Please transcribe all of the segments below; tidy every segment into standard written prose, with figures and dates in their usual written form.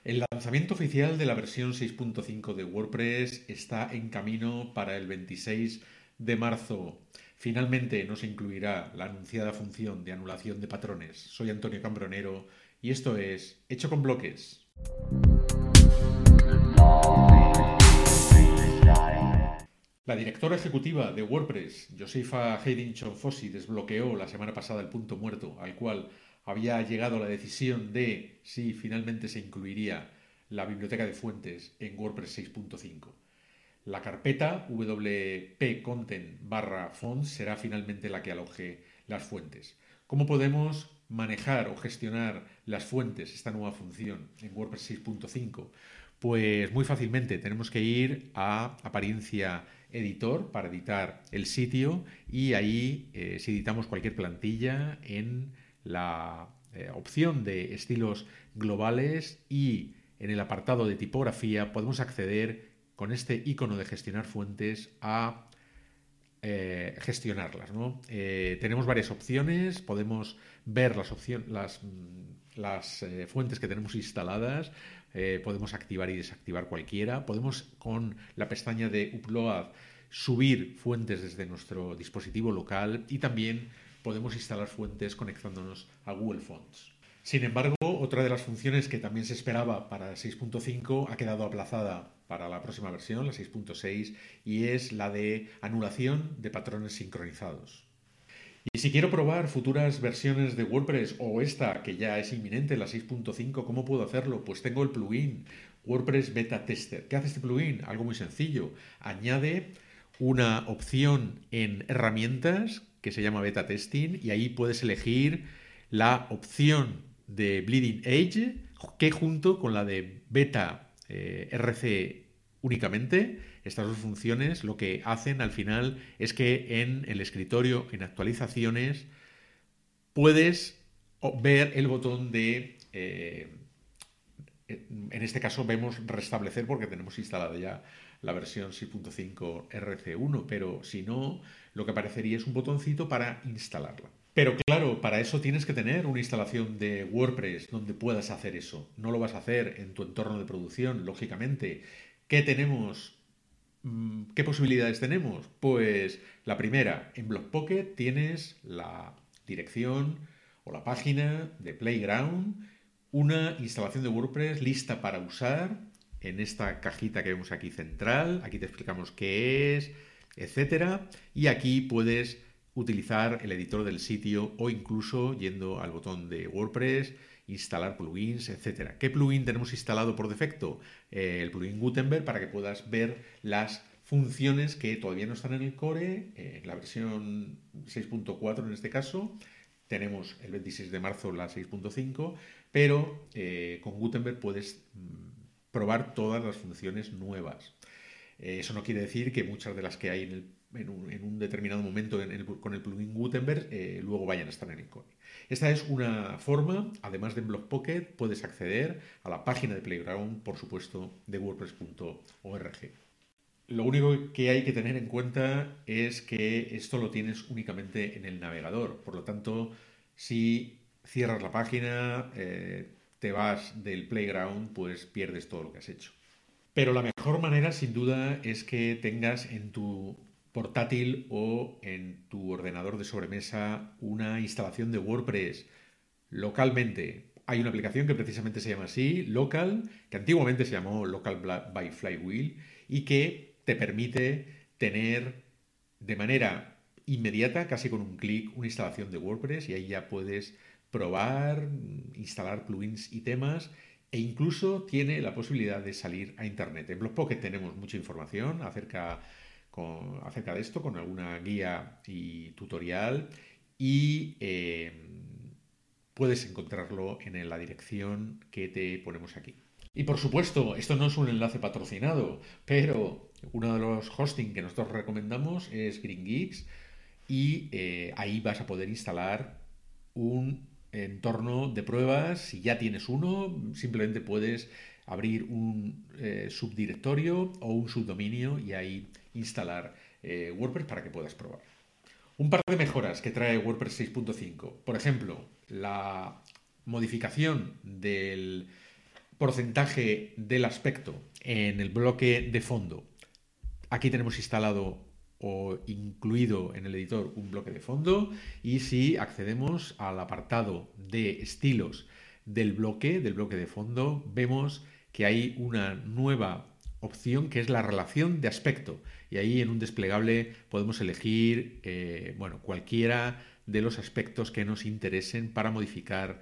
El lanzamiento oficial de la versión 6.5 de WordPress está en camino para el 26 de marzo. Finalmente nos incluirá la anunciada función de anulación de patrones. Soy Antonio Cambronero y esto es Hecho con Bloques. La directora ejecutiva de WordPress, Josefa Haydn-Chonfosi, desbloqueó la semana pasada el punto muerto al cual había llegado la decisión de si finalmente se incluiría la biblioteca de fuentes en WordPress 6.5. La carpeta wp content/fonts será finalmente la que aloje las fuentes. ¿Cómo podemos manejar o gestionar las fuentes, esta nueva función en WordPress 6.5? Pues muy fácilmente tenemos que ir a apariencia editor para editar el sitio y ahí si editamos cualquier plantilla en la opción de estilos globales y en el apartado de tipografía podemos acceder con este icono de gestionar fuentes a gestionarlas, ¿no? Tenemos varias opciones, podemos ver las fuentes que tenemos instaladas, podemos activar y desactivar cualquiera, podemos con la pestaña de Upload subir fuentes desde nuestro dispositivo local y también podemos instalar fuentes conectándonos a Google Fonts. Sin embargo, otra de las funciones que también se esperaba para 6.5 ha quedado aplazada para la próxima versión, la 6.6, y es la de anulación de patrones sincronizados. Y si quiero probar futuras versiones de WordPress o esta que ya es inminente, la 6.5, ¿cómo puedo hacerlo? Pues tengo el plugin WordPress Beta Tester. ¿Qué hace este plugin? Algo muy sencillo. Añade una opción en herramientas que se llama Beta Testing y ahí puedes elegir la opción de Bleeding Edge que junto con la de Beta RC únicamente, estas dos funciones lo que hacen al final es que en el escritorio, en actualizaciones, puedes ver el botón de, en este caso vemos restablecer porque tenemos instalada ya la versión 6.5 RC1, pero si no, lo que aparecería es un botoncito para instalarla. Pero claro, para eso tienes que tener una instalación de WordPress donde puedas hacer eso. No lo vas a hacer en tu entorno de producción, lógicamente. ¿Qué tenemos? ¿Qué posibilidades tenemos? Pues la primera, en Blogpocket tienes la dirección o la página de Playground, una instalación de WordPress lista para usar en esta cajita que vemos aquí central. Aquí te explicamos qué es, etcétera. Y aquí puedes utilizar el editor del sitio o incluso yendo al botón de WordPress, instalar plugins, etcétera. ¿Qué plugin tenemos instalado por defecto? El plugin Gutenberg para que puedas ver las funciones que todavía no están en el core, en la versión 6.4 en este caso. Tenemos el 26 de marzo la 6.5, pero con Gutenberg puedes probar todas las funciones nuevas. Eso no quiere decir que muchas de las que hay en un determinado momento con el plugin Gutenberg luego vayan a estar en el core. Esta es una forma, además de en Blogpocket, puedes acceder a la página de Playground, por supuesto, de WordPress.org. Lo único que hay que tener en cuenta es que esto lo tienes únicamente en el navegador. Por lo tanto, si cierras la página, te vas del Playground, pues pierdes todo lo que has hecho. Pero la mejor manera, sin duda, es que tengas en tu portátil o en tu ordenador de sobremesa una instalación de WordPress localmente. Hay una aplicación que precisamente se llama así, Local, que antiguamente se llamó Local by Flywheel y que te permite tener de manera inmediata, casi con un clic, una instalación de WordPress y ahí ya puedes probar, instalar plugins y temas e incluso tiene la posibilidad de salir a internet. En Blogpocket tenemos mucha información acerca de esto, con alguna guía y tutorial y puedes encontrarlo en la dirección que te ponemos aquí. Y por supuesto, esto no es un enlace patrocinado, pero uno de los hosting que nosotros recomendamos es GreenGeeks y ahí vas a poder instalar un entorno de pruebas. Si ya tienes uno, simplemente puedes abrir un subdirectorio o un subdominio y ahí instalar WordPress para que puedas probar. Un par de mejoras que trae WordPress 6.5. Por ejemplo, la modificación del porcentaje del aspecto en el bloque de fondo. Aquí tenemos instalado o incluido en el editor un bloque de fondo, y si accedemos al apartado de estilos del bloque de fondo, vemos que hay una nueva opción que es la relación de aspecto, y ahí en un desplegable podemos elegir cualquiera de los aspectos que nos interesen para modificar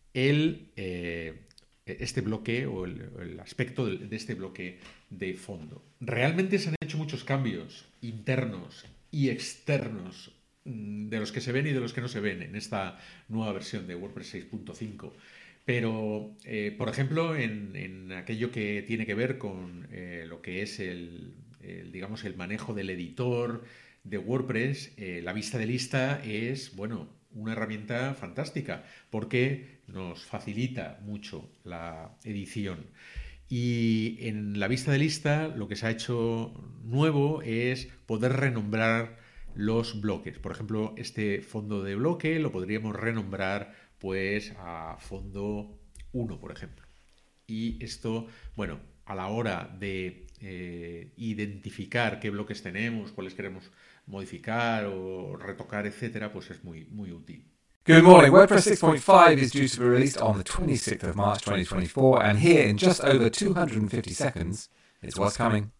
este bloque o el aspecto de este bloque de fondo. Realmente se han hecho muchos cambios internos y externos de los que se ven y de los que no se ven en esta nueva versión de WordPress 6.5. Pero, por ejemplo, en aquello que tiene que ver con lo que es el manejo del editor de WordPress, la vista de lista es, una herramienta fantástica porque nos facilita mucho la edición. Y en la vista de lista lo que se ha hecho nuevo es poder renombrar los bloques. Por ejemplo, este fondo de bloque lo podríamos renombrar pues a fondo 1, por ejemplo. Y esto, a la hora de identificar qué bloques tenemos, cuáles queremos modificar o retocar, etcétera, pues es muy, muy útil. Good morning. WordPress 6.5 is due to be released on the 26th of March 2024, and here in just over 250 seconds is what's coming.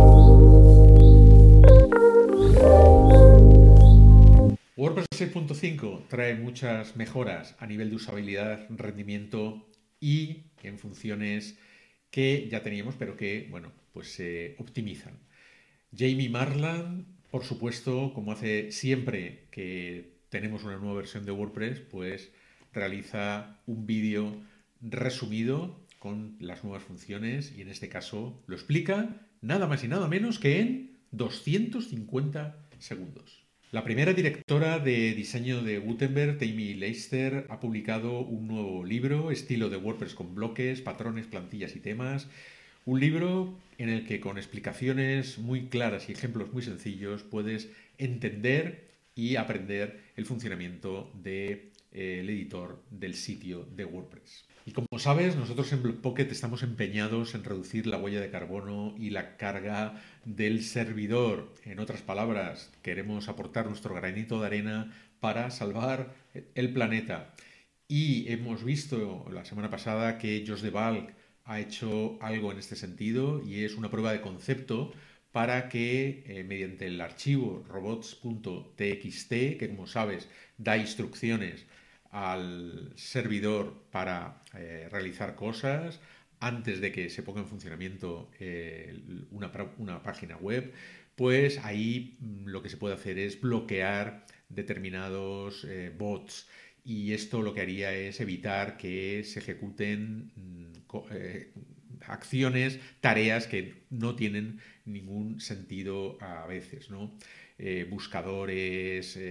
WordPress 6.5 trae muchas mejoras a nivel de usabilidad, rendimiento y en funciones que ya teníamos, pero que, se optimizan. Jamie Marland, por supuesto, como hace siempre que tenemos una nueva versión de WordPress, pues realiza un vídeo resumido con las nuevas funciones, y en este caso lo explica nada más y nada menos que en 250 segundos. La primera directora de diseño de Gutenberg, Tammy Leister, ha publicado un nuevo libro, Estilo de WordPress con bloques, patrones, plantillas y temas. Un libro en el que con explicaciones muy claras y ejemplos muy sencillos puedes entender y aprender el funcionamiento del editor del sitio de WordPress. Y como sabes, nosotros en Blogpocket estamos empeñados en reducir la huella de carbono y la carga del servidor. En otras palabras, queremos aportar nuestro granito de arena para salvar el planeta. Y hemos visto la semana pasada que Josh de Valk ha hecho algo en este sentido, y es una prueba de concepto para que mediante el archivo robots.txt, que como sabes da instrucciones al servidor para realizar cosas antes de que se ponga en funcionamiento una página web, pues ahí lo que se puede hacer es bloquear determinados bots, y esto lo que haría es evitar que se ejecuten acciones, tareas que no tienen ningún sentido a veces, ¿no? Buscadores,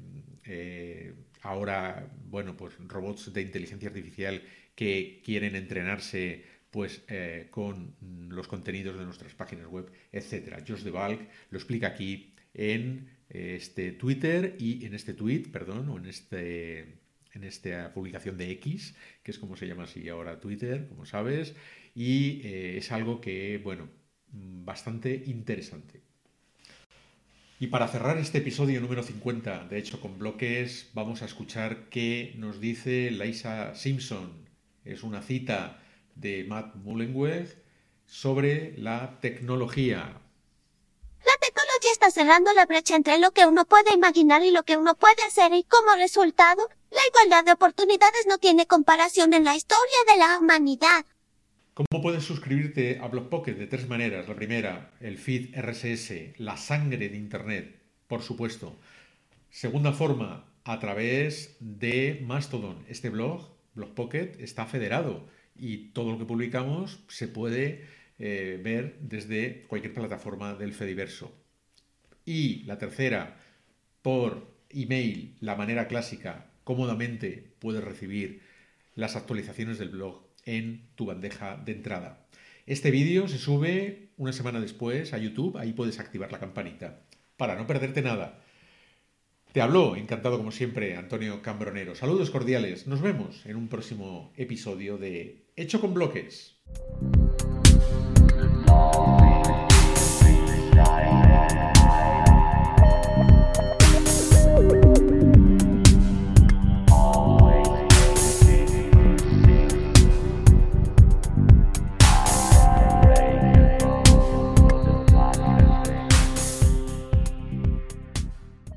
ahora, pues robots de inteligencia artificial que quieren entrenarse con los contenidos de nuestras páginas web, etcétera. Josh de Valk lo explica aquí en este Twitter y en este tweet, o en esta publicación de X, que es como se llama así ahora Twitter, como sabes, y es algo que, bastante interesante. Y para cerrar este episodio número 50, de hecho con bloques, vamos a escuchar qué nos dice Lisa Simpson. Es una cita de Matt Mullenweg sobre la tecnología. La tecnología está cerrando la brecha entre lo que uno puede imaginar y lo que uno puede hacer, y como resultado, la igualdad de oportunidades no tiene comparación en la historia de la humanidad. ¿Cómo puedes suscribirte a Blogpocket? De 3 maneras. La primera, el feed RSS, la sangre de Internet, por supuesto. Segunda forma, a través de Mastodon. Este Blogpocket, está federado y todo lo que publicamos se puede ver desde cualquier plataforma del Fediverso. Y la tercera, por email, la manera clásica, cómodamente puedes recibir las actualizaciones del blog en tu bandeja de entrada. Este vídeo se sube una semana después a YouTube, ahí puedes activar la campanita para no perderte nada. Te habló, encantado como siempre, Antonio Cambronero. Saludos cordiales. Nos vemos en un próximo episodio de Hecho con Bloques.